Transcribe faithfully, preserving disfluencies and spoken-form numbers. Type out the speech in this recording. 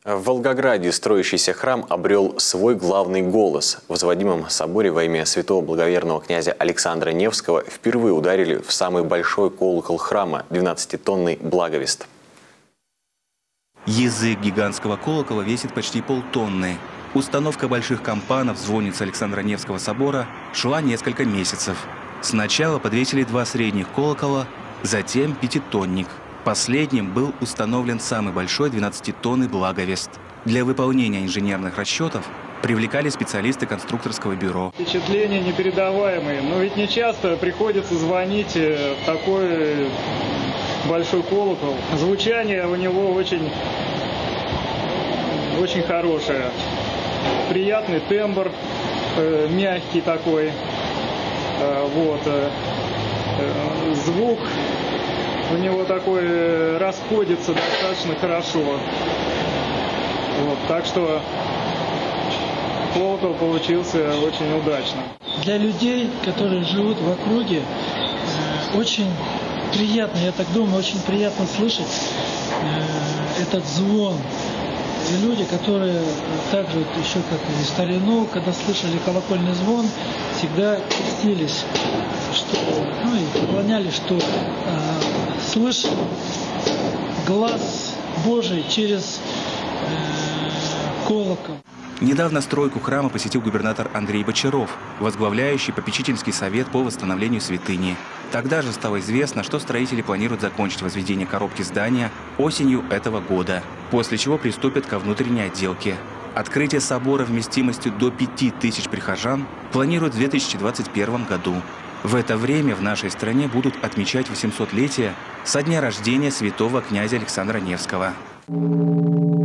В Волгограде строящийся храм обрел свой главный голос. В возводимом соборе во имя святого благоверного князя Александра Невского впервые ударили в самый большой колокол храма – двенадцатитонный благовест. Язык гигантского колокола весит почти полтонны. Установка больших кампанов в звоннице Александра Невского собора шла несколько месяцев. Сначала подвесили два средних колокола, затем пятитонник. Последним был установлен самый большой двенадцатитонный благовест. Для выполнения инженерных расчетов привлекали специалисты конструкторского бюро. Впечатления непередаваемые, но ведь не часто приходится звонить в такой большой колокол. Звучание у него очень, очень хорошее. Приятный тембр, э, мягкий такой. Э, вот, э, э, звук у него такой расходится достаточно хорошо. Вот, так что колокол получился очень удачным. Для людей, которые живут в округе, очень приятно, я так думаю, очень приятно слышать этот звон. И люди, которые также еще как и в старину, когда слышали колокольный звон, всегда крестились, что, ну и поклонялись, что э, слышь глаз Божий через э, колокол. Недавно стройку храма посетил губернатор Андрей Бочаров, возглавляющий попечительский совет по восстановлению святыни. Тогда же стало известно, что строители планируют закончить возведение коробки здания осенью этого года, после чего приступят ко внутренней отделке. Открытие собора вместимостью до пяти тысяч прихожан планируют в две тысячи двадцать первом году. В это время в нашей стране будут отмечать восьмисотлетие со дня рождения святого князя Александра Невского.